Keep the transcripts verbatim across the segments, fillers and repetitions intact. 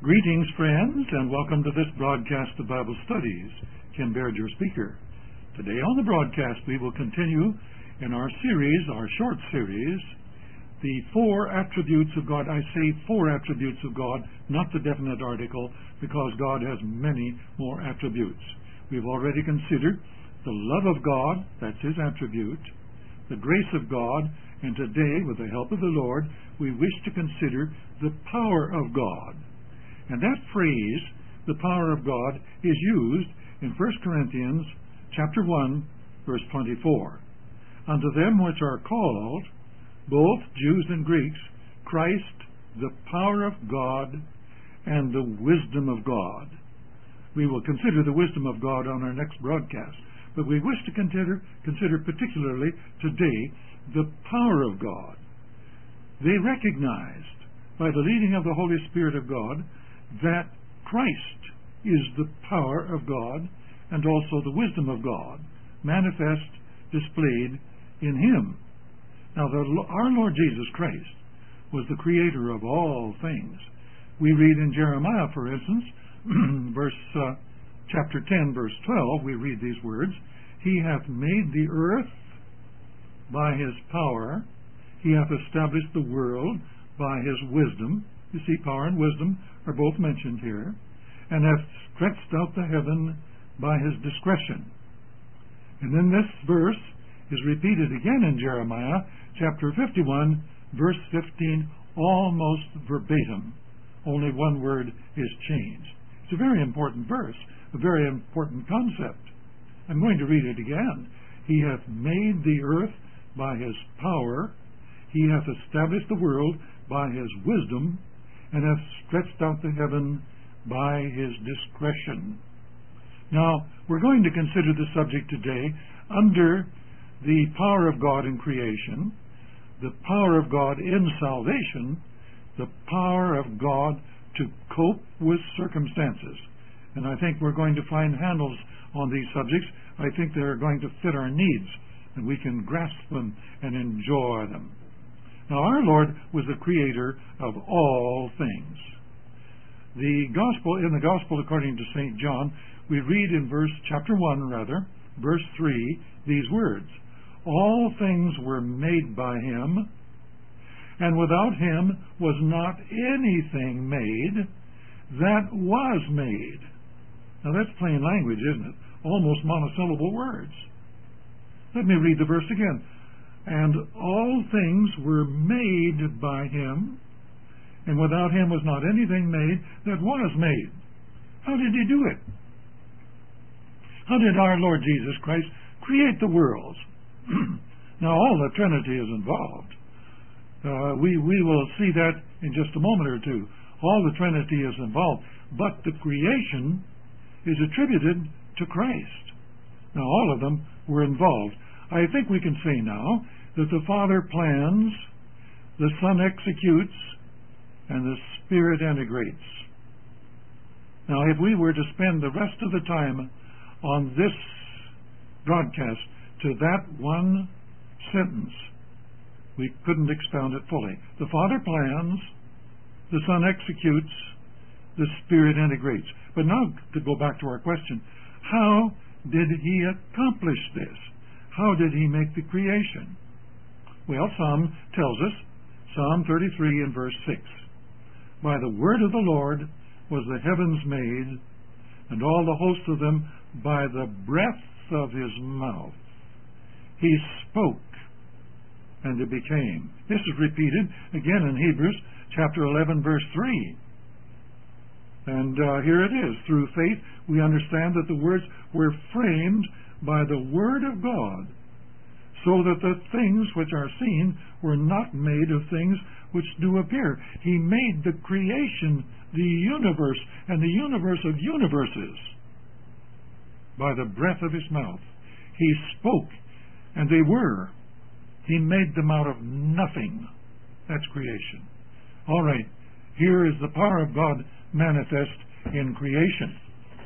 Greetings, friends, and welcome to this broadcast of Bible Studies. Ken Baird, your speaker. Today on the broadcast, we will continue in our series, our short series, the four attributes of God. I say four attributes of God, not the definite article, because God has many more attributes. We've already considered the love of God, that's His attribute, the grace of God, and today, with the help of the Lord, we wish to consider the power of God. And that phrase, the power of God, is used in First Corinthians chapter one, verse twenty-four. Unto them which are called, both Jews and Greeks, Christ, the power of God, and the wisdom of God. We will consider the wisdom of God on our next broadcast, but we wish to consider, consider particularly today the power of God. They recognized, by the leading of the Holy Spirit of God, that Christ is the power of God and also the wisdom of God, manifest, displayed in Him. Now, the, our Lord Jesus Christ was the creator of all things. We read in Jeremiah, for instance, verse uh, chapter ten, verse twelve, we read these words, He hath made the earth by His power, He hath established the world by His wisdom. You see, power and wisdom are both mentioned here, and hath stretched out the heaven by His discretion. And then this verse is repeated again in Jeremiah chapter fifty-one, verse fifteen, almost verbatim. Only one word is changed. It's a very important verse, a very important concept. I'm going to read it again. He hath made the earth by His power, He hath established the world by His wisdom, and hath stretched out the heaven by His discretion. Now, we're going to consider the subject today under the power of God in creation, the power of God in salvation, the power of God to cope with circumstances. And I think we're going to find handles on these subjects. I think they're going to fit our needs, and we can grasp them and enjoy them. Now, our Lord was the creator of all things. The gospel, in the gospel according to Saint John, we read in verse, chapter one rather, verse three, these words, All things were made by Him, and without Him was not anything made that was made. Now that's plain language, isn't it? Almost monosyllable words. Let me read the verse again. And all things were made by Him, and without Him was not anything made that was made. How did He do it? How did our Lord Jesus Christ create the worlds? Now, all the Trinity is involved. Uh, we, we will see that in just a moment or two. All the Trinity is involved, but the creation is attributed to Christ. Now, all of them were involved. I think we can say now that the Father plans, the Son executes, and the Spirit integrates. Now, if we were to spend the rest of the time on this broadcast to that one sentence, we couldn't expound it fully. The Father plans, the Son executes, the Spirit integrates. But now, to go back to our question, how did He accomplish this? How did He make the creation? Well, Psalm tells us, Psalm thirty-three and verse six, By the word of the Lord was the heavens made, and all the host of them by the breath of His mouth. He spoke, and it became. This is repeated again in Hebrews chapter eleven, verse three. And uh, here it is. Through faith, we understand that the words were framed by the Word of God, so that the things which are seen were not made of things which do appear. He made the creation, the universe, and the universe of universes by the breath of His mouth. He spoke, and they were. He made them out of nothing. That's creation. All right, here is the power of God manifest in creation.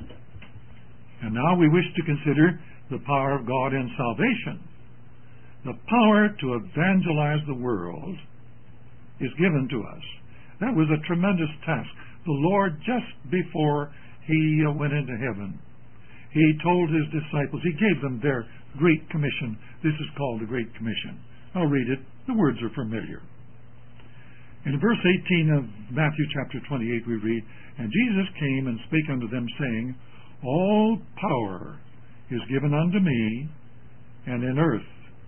And now we wish to consider the power of God in salvation. The power to evangelize the world is given to us. That was a tremendous task the Lord just before he uh, went into heaven. He told his disciples, he gave them their Great Commission. This is called the Great Commission. I'll read it. The words are familiar. In verse eighteen of Matthew chapter twenty-eight we read, And Jesus came and spake unto them, saying, All power is given unto me, and in earth,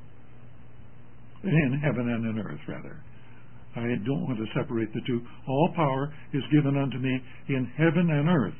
in heaven and in earth, rather. I don't want to separate the two. All power is given unto me in heaven and earth.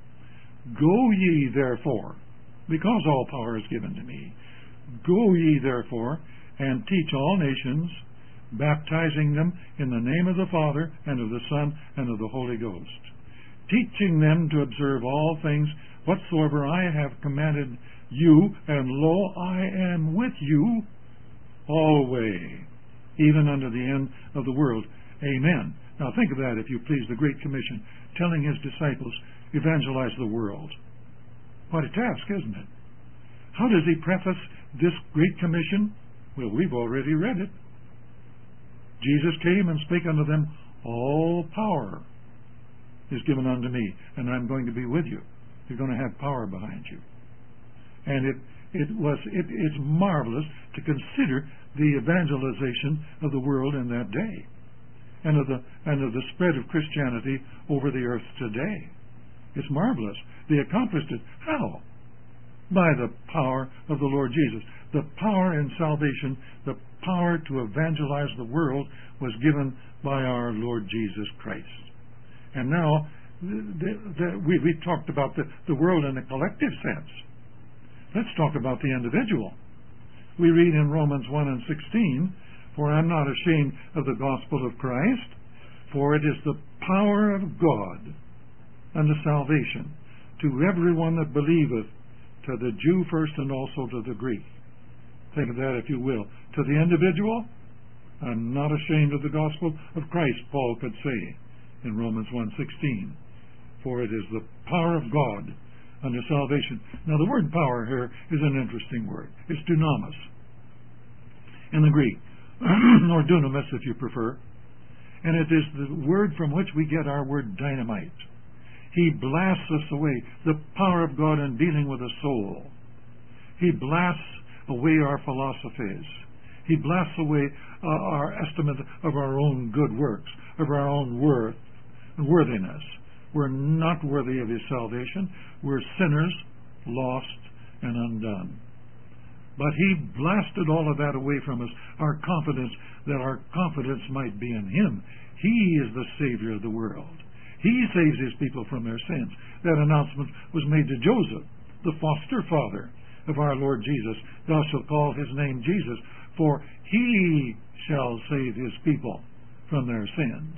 Go ye therefore, because all power is given to me, go ye therefore, and teach all nations, baptizing them in the name of the Father, and of the Son, and of the Holy Ghost, teaching them to observe all things whatsoever I have commanded you, and lo, I am with you always, even unto the end of the world. Amen. Now think of that, if you please, the Great Commission, telling his disciples, evangelize the world. What a task, isn't it? How does he preface this Great Commission? Well, we've already read it. Jesus came and spake unto them, All power is given unto me, and I'm going to be with you. You're going to have power behind you. And it it was it, it's marvelous to consider the evangelization of the world in that day, and of the and of the spread of Christianity over the earth today. It's marvelous. They accomplished it. How? By the power of the Lord Jesus. The power in salvation, the power to evangelize the world, was given by our Lord Jesus Christ. And now, the, the, we, we've talked about the, the world in a collective sense. Let's talk about the individual. We read in Romans one and sixteen, For I am not ashamed of the gospel of Christ, for it is the power of God unto salvation to everyone that believeth, to the Jew first and also to the Greek. Think of that, if you will. To the individual, I'm not ashamed of the gospel of Christ, Paul could say in Romans one sixteen, for it is the power of God unto salvation. Now the word power here is an interesting word. It's dunamis in the Greek, or dunamis if you prefer, and it is the word from which we get our word dynamite. He blasts us away, the power of God in dealing with the soul. He blasts away our philosophies. He blasts away uh, our estimate of our own good works, of our own worth and worthiness. We're not worthy of his salvation. We're sinners, lost and undone. But he blasted all of that away from us, our confidence, that our confidence might be in him. He is the Savior of the world. He saves his people from their sins. That announcement was made to Joseph, the foster father of our Lord Jesus. Thou shalt call his name Jesus, for he shall save his people from their sins.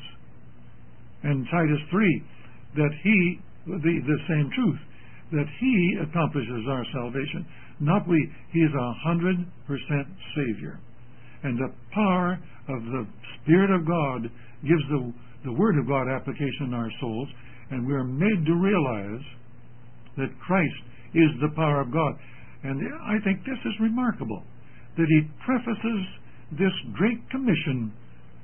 And Titus three, that he, the, the same truth, that he accomplishes our salvation, not we. He is a hundred percent Savior. And the power of the Spirit of God gives the the Word of God application in our souls, and we're made to realize that Christ is the power of God. And I think this is remarkable, that he prefaces this Great Commission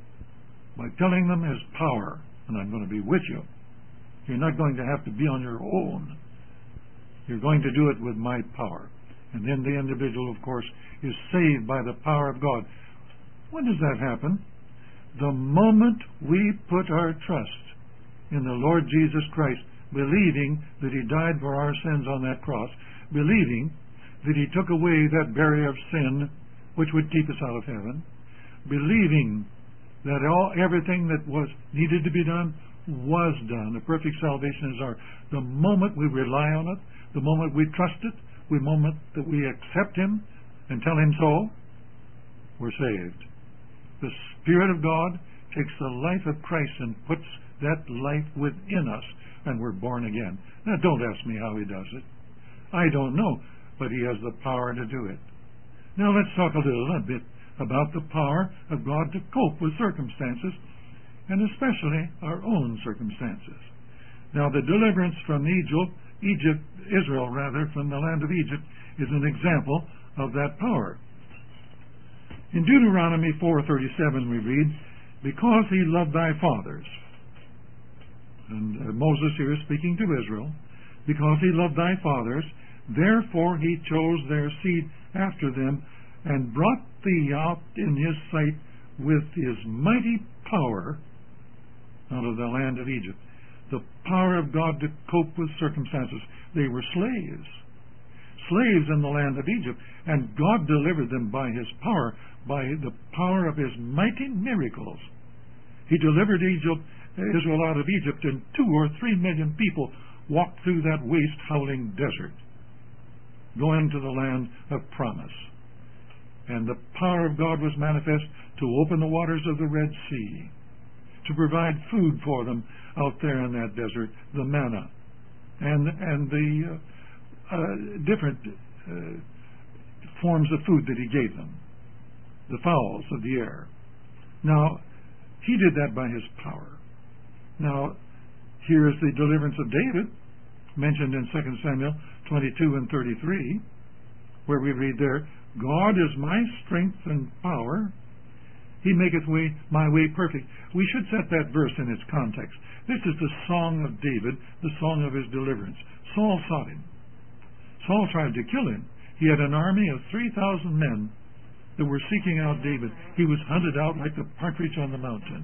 by telling them his power, and I'm going to be with you. You're not going to have to be on your own. You're going to do it with my power. And then the individual, of course, is saved by the power of God. When does that happen? The moment we put our trust in the Lord Jesus Christ, believing that he died for our sins on that cross, believing that he took away that barrier of sin which would keep us out of heaven, believing that all everything that was needed to be done was done. A perfect salvation is ours. The moment we rely on it, the moment we trust it, the moment that we accept him and tell him so, we're saved. The Spirit of God takes the life of Christ and puts that life within us, and we're born again. Now, don't ask me how he does it. I don't know, but he has the power to do it. Now, let's talk a little a bit about the power of God to cope with circumstances, and especially our own circumstances. Now, the deliverance from Egypt, Egypt, Israel rather, from the land of Egypt, is an example of that power. In Deuteronomy four thirty-seven we read, Because he loved thy fathers, And uh, Moses here is speaking to Israel. Because he loved thy fathers, therefore he chose their seed after them, and brought thee out in his sight with his mighty power out of the land of Egypt. The power of God to cope with circumstances. They were slaves. Slaves in the land of Egypt. And God delivered them by his power, by the power of his mighty miracles. He delivered Egypt, Israel out of Egypt, and two or three million people walked through that waste, howling desert, going to the land of promise. And the power of God was manifest to open the waters of the Red Sea, to provide food for them out there in that desert, the manna, and and the uh, uh, different uh, forms of food that he gave them, the fowls of the air. Now, he did that by his power. Now, here is the deliverance of David, mentioned in Second Samuel twenty-two and thirty-three, where we read there, God is my strength and power. He maketh way, my way perfect. We should set that verse in its context. This is the song of David, the song of his deliverance. Saul sought him. Saul tried to kill him. He had an army of three thousand men that were seeking out David. He was hunted out like the partridge on the mountain.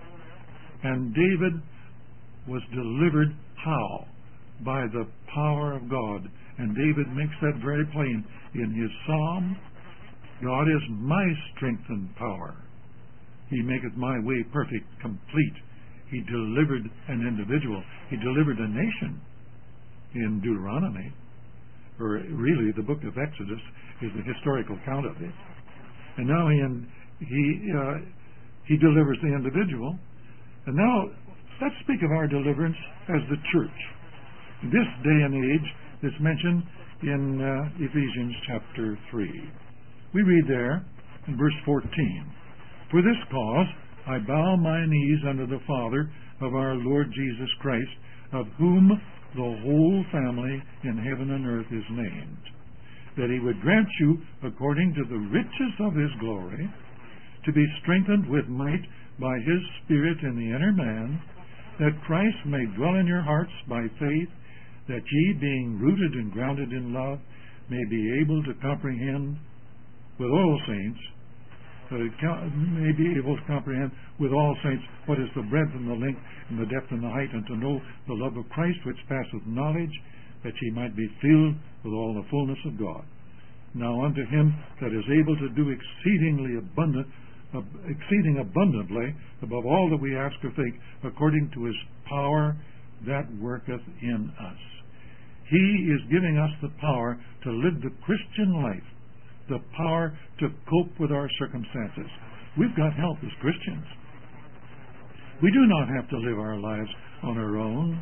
And David was delivered how? By the power of God. And David makes that very plain in his psalm. God is my strength and power. He maketh my way perfect, complete. He delivered an individual. He delivered a nation in Deuteronomy. Or really, the book of Exodus is the historical account of it. And now he he uh, he delivers the individual. And now let's speak of our deliverance as the church. This day and age is mentioned in uh, Ephesians chapter three. We read there in verse fourteen, For this cause I bow my knees unto the Father of our Lord Jesus Christ, of whom the whole family in heaven and earth is named, that he would grant you, according to the riches of his glory, to be strengthened with might by his Spirit in the inner man, that Christ may dwell in your hearts by faith, that ye, being rooted and grounded in love, may be able to comprehend with all saints, uh, may be able to comprehend with all saints what is the breadth and the length and the depth and the height, and to know the love of Christ which passeth knowledge, that ye might be filled with all the fullness of God. Now unto him that is able to do exceedingly abundant, uh, exceeding abundantly above all that we ask or think, according to his power that worketh in us. He is giving us the power to live the Christian life, the power to cope with our circumstances. We've got help as Christians. We do not have to live our lives on our own.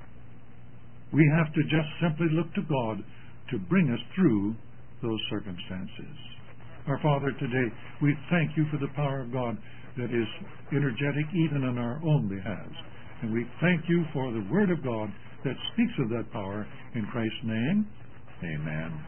We have to just simply look to God to bring us through those circumstances. Our Father, today we thank you for the power of God that is energetic even on our own behalf. And we thank you for the Word of God that speaks of that power. In Christ's name, amen.